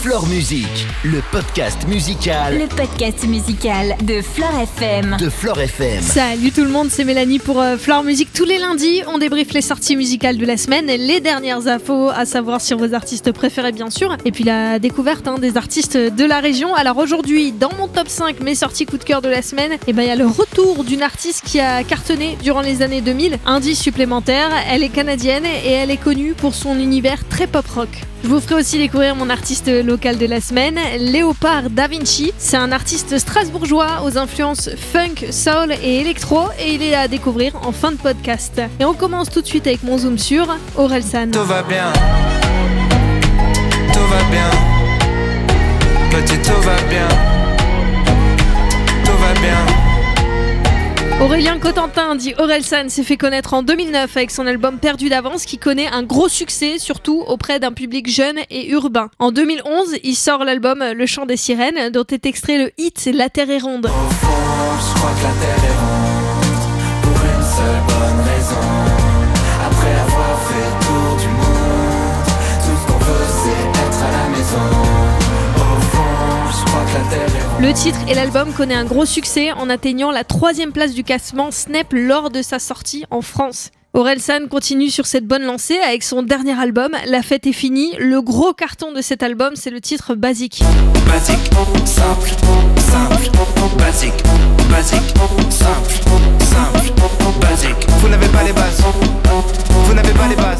Flore Musique, le podcast musical. Le podcast musical de Flore FM. Salut tout le monde, c'est Mélanie pour Flore Musique. Tous les lundis, on débriefe les sorties musicales de la semaine, les dernières infos à savoir sur vos artistes préférés bien sûr, et puis la découverte des artistes de la région. Alors aujourd'hui, dans mon top 5, mes sorties coup de cœur de la semaine, il y a le retour d'une artiste qui a cartonné durant les années 2000. Indice supplémentaire, elle est canadienne et elle est connue pour son univers très pop rock. Je vous ferai aussi découvrir mon artiste local de la semaine, Léopard Da Vinci. C'est un artiste strasbourgeois aux influences funk, soul et électro et il est à découvrir en fin de podcast. Et on commence tout de suite avec mon zoom sur Orelsan. Tout va bien, petit tout va bien, tout va bien. Aurélien Cotentin, dit Orelsan, s'est fait connaître en 2009 avec son album Perdu d'avance qui connaît un gros succès, surtout auprès d'un public jeune et urbain. En 2011, il sort l'album Le Chant des Sirènes, dont est extrait le hit La Terre est ronde. Au fond, je crois que la terre est ronde, pour une seule bonne raison. Après avoir fait le tour du monde, tout ce qu'on veut c'est être à la maison. Au fond, je crois que la terre est ronde. Le titre et l'album connaissent un gros succès en atteignant la 3e place du classement Snap lors de sa sortie en France. Orelsan continue sur cette bonne lancée avec son dernier album, La Fête est finie. Le gros carton de cet album, c'est le titre Basique. Basique, simple, basique, simple, basique. Vous n'avez pas les bases, vous n'avez pas les bases.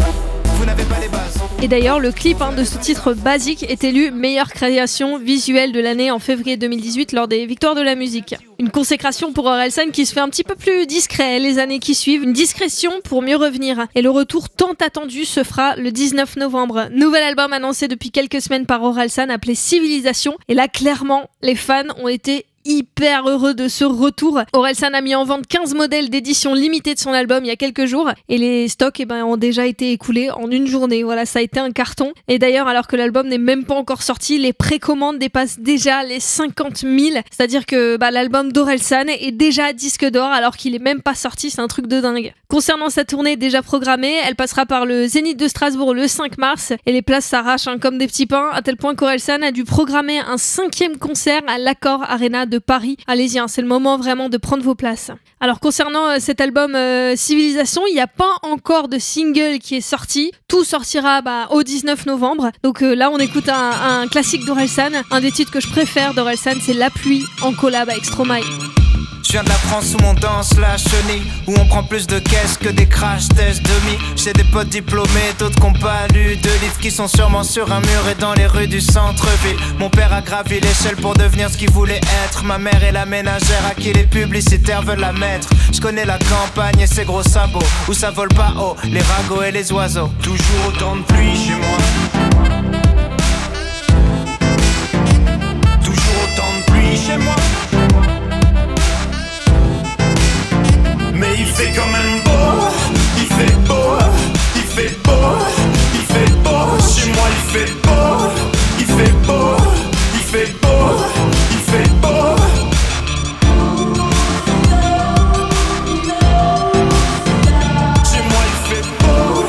Et d'ailleurs, le clip de ce titre Basique est élu meilleure création visuelle de l'année en février 2018 lors des Victoires de la musique. Une consécration pour Orelsan qui se fait un petit peu plus discret les années qui suivent. Une discrétion pour mieux revenir. Et le retour tant attendu se fera le 19 novembre. Nouvel album annoncé depuis quelques semaines par Orelsan appelé Civilisation. Et là, clairement, les fans ont été hyper heureux de ce retour. Orelsan a mis en vente 15 modèles d'édition limitée de son album il y a quelques jours et les stocks ont déjà été écoulés en une journée. Voilà, ça a été un carton. Et d'ailleurs, alors que l'album n'est même pas encore sorti, les précommandes dépassent déjà les 50 000. C'est-à-dire que l'album d'Orelsan est déjà disque d'or alors qu'il est même pas sorti. C'est un truc de dingue. Concernant sa tournée déjà programmée, elle passera par le Zénith de Strasbourg le 5 mars et les places s'arrachent comme des petits pains à tel point qu'Orelsan a dû programmer un 5e concert à l'Accor Arena de Paris. Allez-y, c'est le moment vraiment de prendre vos places. Alors concernant cet album Civilisation, il n'y a pas encore de single qui est sorti. Tout sortira au 19 novembre. Donc là, on écoute un classique d'Orelsan. Un des titres que je préfère d'Orelsan, c'est La Pluie en collab avec Stromae. Je viens de la France où on danse la chenille, où on prend plus de caisses que des crash tests demi. J'ai des potes diplômés, d'autres qui n'ont pas lu de livres, qui sont sûrement sur un mur et dans les rues du centre-ville. Mon père a gravi l'échelle pour devenir ce qu'il voulait être. Ma mère est la ménagère à qui les publicitaires veulent la mettre. Je connais la campagne et ses gros sabots, où ça vole pas haut, les ragots et les oiseaux. Toujours autant de pluie chez moi, toujours autant de pluie chez moi. Mais il fait quand même beau, il fait beau, il fait beau, il fait beau. Chez moi il fait beau, il fait beau, il fait beau, il fait beau. Chez moi il fait beau.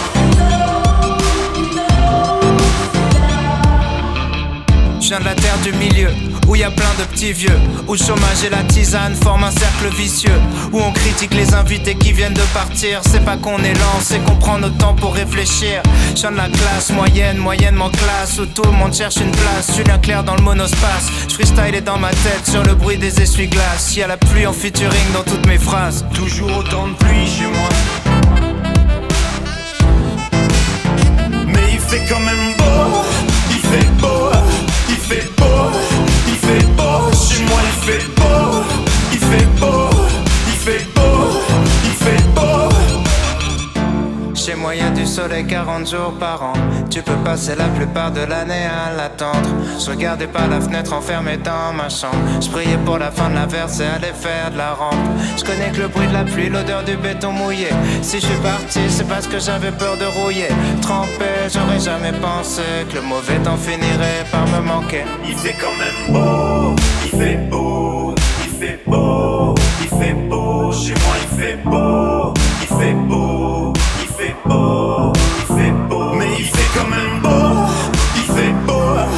Je viens de la terre du milieu, où y a plein de petits vieux, où le chômage et la tisane forment un cercle vicieux, où on critique les invités qui viennent de partir. C'est pas qu'on est lent, c'est qu'on prend notre temps pour réfléchir. Je viens de la classe moyenne, moyennement classe, où tout le monde cherche une place. Julien Clerc dans le monospace, je freestyle est dans ma tête sur le bruit des essuie-glaces. Y a la pluie en featuring dans toutes mes phrases. Toujours autant de pluie chez moi, mais il fait quand même beau, il fait beau, il fait beau, il fait beau. Chez moi il fait beau, il fait beau, il fait beau, il fait beau. Chez moi y'a du soleil 40 jours par an. Tu peux passer la plupart de l'année à l'attendre. Je regardais par la fenêtre enfermé dans ma chambre. Je priais pour la fin de la verse et aller faire de la rampe. Je connais que le bruit de la pluie, l'odeur du béton mouillé. Si je suis parti c'est parce que j'avais peur de rouiller. Trempé, j'aurais jamais pensé que le mauvais temps finirait par me manquer. Il fait quand même beau, il fait beau, il fait beau, il fait beau. Chez moi il fait beau, il fait beau, il fait beau, il fait beau. Mais il fait quand même beau, il fait beau,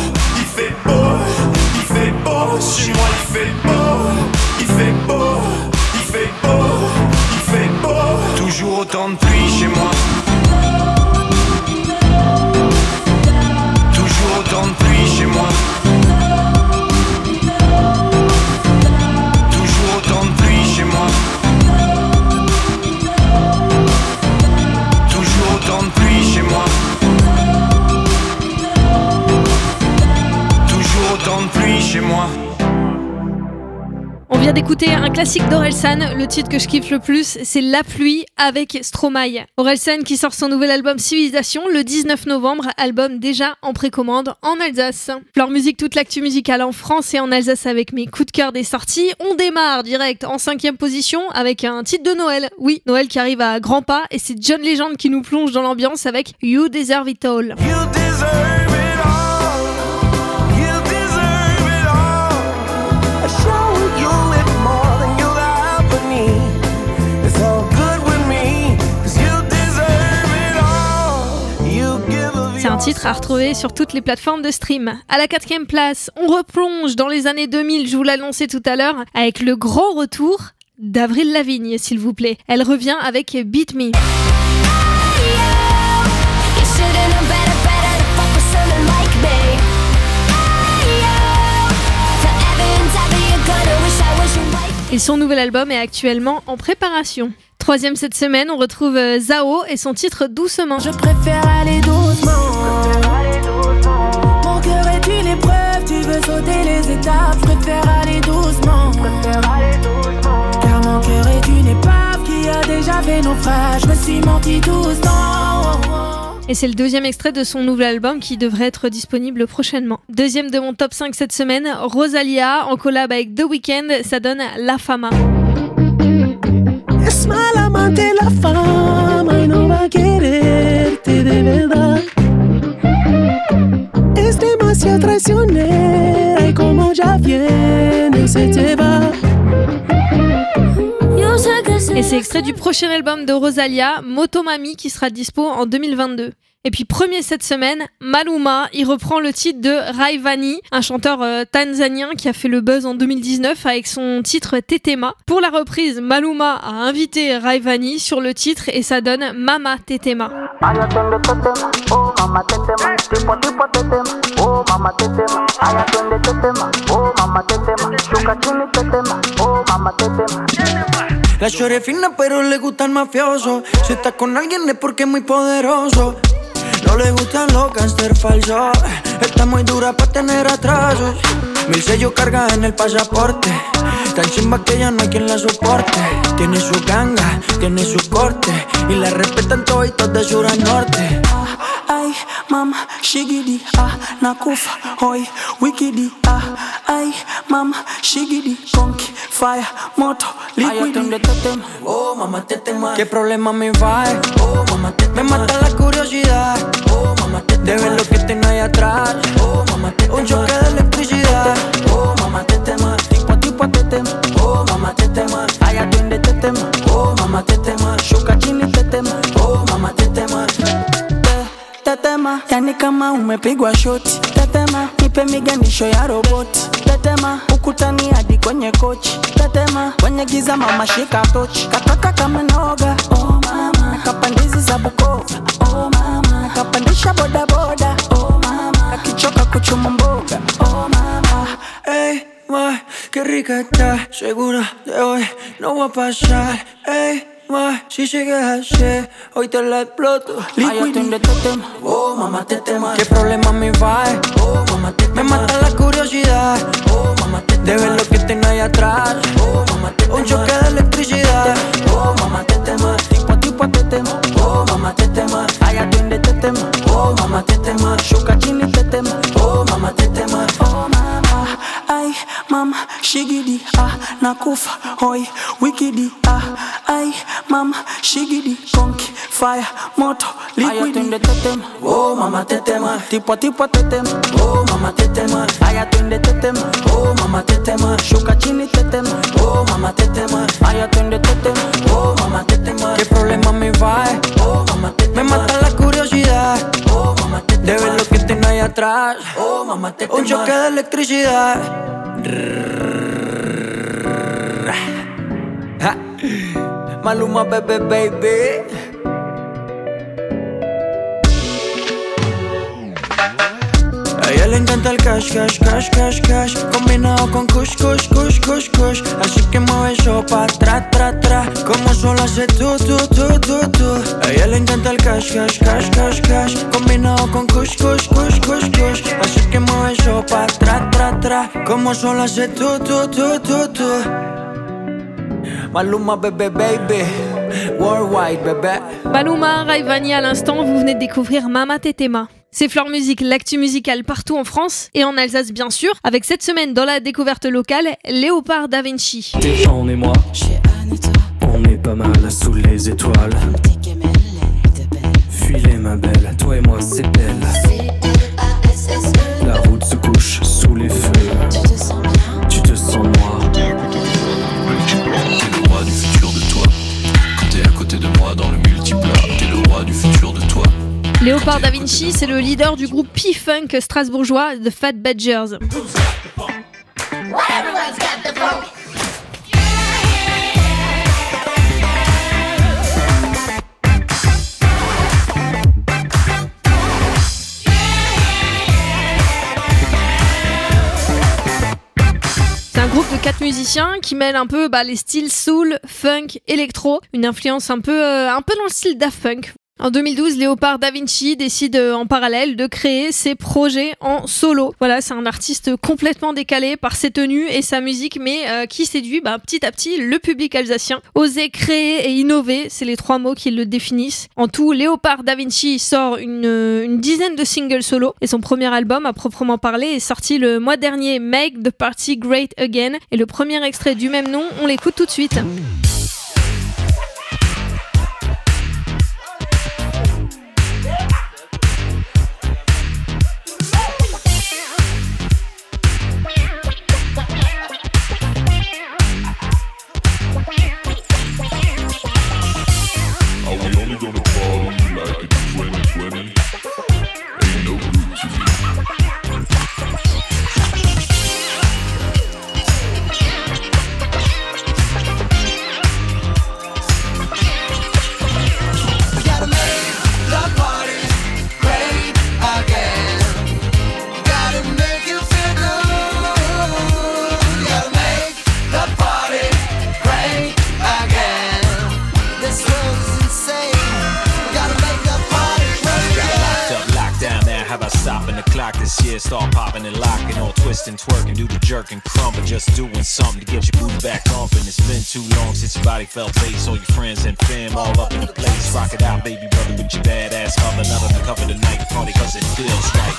vient d'écouter un classique d'Orelsan. Le titre que je kiffe le plus, c'est La pluie avec Stromae. Orelsan qui sort son nouvel album Civilisation le 19 novembre, album déjà en précommande en Alsace. Fleur Musique, toute l'actu musicale en France et en Alsace avec mes coups de cœur des sorties. On démarre direct en 5e position avec un titre de Noël. Oui, Noël qui arrive à grands pas et c'est John Legend qui nous plonge dans l'ambiance avec You Deserve It All. You deserve it all. You deserve it all. I showed you it more than you ever need. It's all good with me, 'cause you deserve it all. You give C'est un titre à retrouver sur toutes les plateformes de stream. À la 4e place, on replonge dans les années 2000, je vous l'annonçais tout à l'heure, avec le grand retour d'Avril Lavigne, s'il vous plaît. Elle revient avec Beat Me. Et son nouvel album est actuellement en préparation. 3e cette semaine, on retrouve Zao et son titre Doucement. Je préfère aller doucement. Mon cœur est une épreuve, tu veux sauter les étapes. Je préfère aller doucement. Car mon cœur est une épave qui a déjà fait naufrage. Je me suis menti doucement. Et c'est le 2e extrait de son nouvel album qui devrait être disponible prochainement. 2e de mon top 5 cette semaine, Rosalia en collab avec The Weeknd, ça donne La Fama. Es mal amante la fama y no va a quererte de verdad. Es demasiado traicionera y como ya viene se te va. Et c'est extrait du prochain album de Rosalia, Motomami, qui sera dispo en 2022. Et puis premier cette semaine, Maluma, il reprend le titre de Rayvanny, un chanteur tanzanien qui a fait le buzz en 2019 avec son titre Tetema. Pour la reprise, Maluma a invité Rayvanny sur le titre et ça donne Mama Tetema. La chore es fina pero le gusta el mafioso. Si está con alguien es porque es muy poderoso. No le gustan los gangsters falsos. Está muy dura para tener atrasos. 1000 sellos carga en el pasaporte. Tan chimba que ya no hay quien la soporte. Tiene su ganga, tiene su corte. Y la respetan toditos de sur a norte. Ay, mama, shigidi, nakufa, hoy, wikidi, ay, mama, shigidi, conky, fire, moto, liquidi. Oh, mamá, tetema. ¿Qué problema me va? Oh, mamá, tetema. Me mata la curiosidad. Oh, mamá, tetema. De ver lo que tengo ahí atrás. Oh, mamá, tetema. Un choque de electricidad. Oh, mamá, tetema. Tipo tetema. Oh, mamá, tetema. Ay, atiende tetema. Oh, mamá, tetema. Shuka chini tetema. Oh, mamá, tetema. Tetema, yani kama umepigwa shoti. Tetema, nipe miganisho ya roboti. Tetema, ukutani hadi kwenye kochi. Tetema, kwenye giza mama shika tochi. Kataka kama noga, oh mama. Nakapandizi za Bukova, oh mama. Nakapandisha boda boda, oh mama. Nakichoka kuchuma mboga, oh mama. Ey, ma, qué rica está. Segura de hoy no va a pasar. Ey, ma, si sigues así, hoy te la exploto. Liquidi, tetema. Oh, mamá, tetema. ¿Qué problema me va? Oh, mamá, tetema. Me mata la curiosidad. Oh, mamá, tetema. De ver lo que tengo ahí atrás. Oh, mamá, tetema. Un choque de electricidad. Oh, mamá, tetema. Tipo tetema. Oh, mamá, tetema. Ay, atiende tetema. Oh, mamá, tetema. Shuka chini tetema. Oh, mamá, tetema. Oh, mama. Ay, mama, shigidi, nakufa, hoy, wikidi, ay, mama, shigidi, conky, fire, moto, liquidi. Tetema. Oh, mamá, tetema. Tipo tetema. Oh, mamá, tetema. Ay, atiende tetema. Oh, mamá, tetema. Shuka chini tetema. Oh, mamá, tetema. Ay, atiende tetema. Oh, mamá, tetema. ¿Qué problema me va? Oh, mamá, tetema. Me mata la curiosidad. Oh, mamá, tetema. De ver lo que tengo ahí atrás. Oh, mamá, tetema. Un choque de electricidad. Maluma, baby. A ella le encanta el cash, combinado con kush. Así que mueve eso pa' tra, como solo hace tú. A ella le encanta el cash, combinado con kush. Así que mueve eso pa' tra, como solo hace tú. Maluma, bébé, baby. Worldwide, bébé. Maluma, Rayvani à l'instant, vous venez de découvrir Mama Tetema. C'est Flore Musique, l'actu musicale partout en France et en Alsace bien sûr, avec cette semaine dans la découverte locale, Léopard Da Vinci. T'es Jean et moi, on est pas mal sous les étoiles. Fuis-les ma belle, toi et moi c'est belle. La route se couche sous les feux. Tu te sens moi. T'es le roi du futur de toi. Quand t'es à côté de moi dans le multiplat, t'es le roi du futur de toi. Léopard Da Vinci, c'est le leader du groupe P-Funk strasbourgeois The Fat Badgers. C'est un groupe de 4 musiciens qui mêlent un peu les styles soul, funk, électro, une influence un peu dans le style Daft Punk. En 2012, Léopard Da Vinci décide en parallèle de créer ses projets en solo. Voilà, c'est un artiste complètement décalé par ses tenues et sa musique, mais qui séduit petit à petit le public alsacien. Oser, créer et innover, c'est les 3 mots qui le définissent. En tout, Léopard Da Vinci sort une dizaine de singles solo et son premier album à proprement parler est sorti le mois dernier, Make the Party Great Again. Et le premier extrait du même nom, on l'écoute tout de suite. This year, start popping and locking, all twisting, twerking, do the jerking, crumping, just doing something to get your booty back pumping. It's been too long since your body felt bass, all your friends and fam all up in the place. Rock it out, baby brother, with your badass humming, out of the cover tonight, party cause it feels right.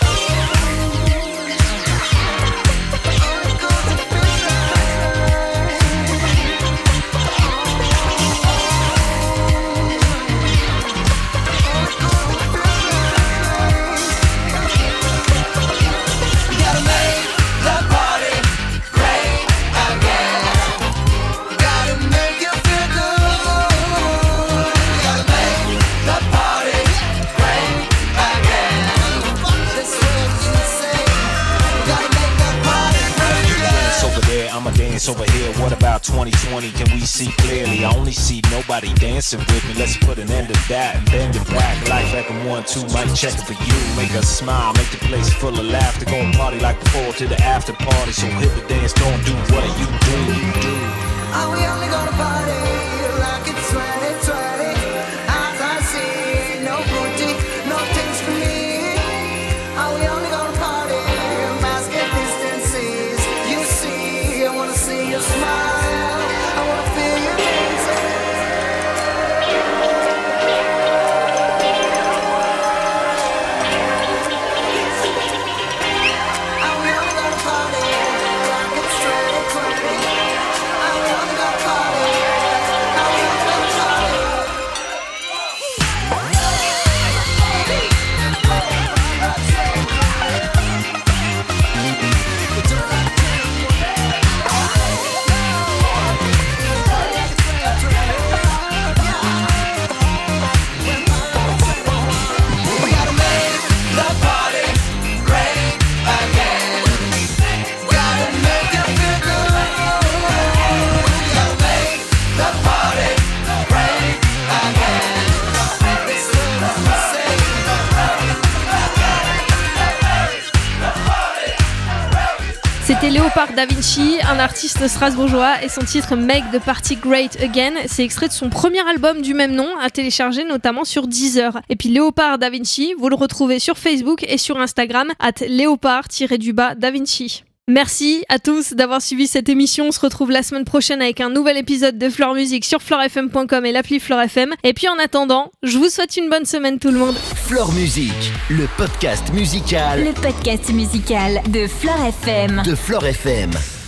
Over here, what about 2020? Can we see clearly? I only see nobody dancing with me. Let's put an end to that and bend it back. Life back in 1, 2, mic check it for you. Make us smile, make the place full of laughter. Go and party like before to the after party. So hit the dance, don't do what you do. Are we only gonna party like it's 2020? As I see, no boutique, no things for me. Are we only gonna party? Mask and distances. You see, I wanna see your smile. I wanna feel you dancing. Are we only gonna party like it's 2020? Are we only gonna party? Are we only gonna party? We gotta make the party great again. Gotta make it feel good. Gotta make the party great again. This is what we say. C'était Léopard Da Vinci, un artiste strasbourgeois, et son titre Make the Party Great Again. C'est extrait de son premier album du même nom, à télécharger notamment sur Deezer. Et puis Léopard Da Vinci, vous le retrouvez sur Facebook et sur Instagram @léopard-da Vinci. Merci à tous d'avoir suivi cette émission. On se retrouve la semaine prochaine avec un nouvel épisode de Flore Musique sur fleurefm.com et l'appli Flore FM. Et puis en attendant, je vous souhaite une bonne semaine tout le monde. Flore Musique, le podcast musical. Le podcast musical de Flore FM. De Flore FM.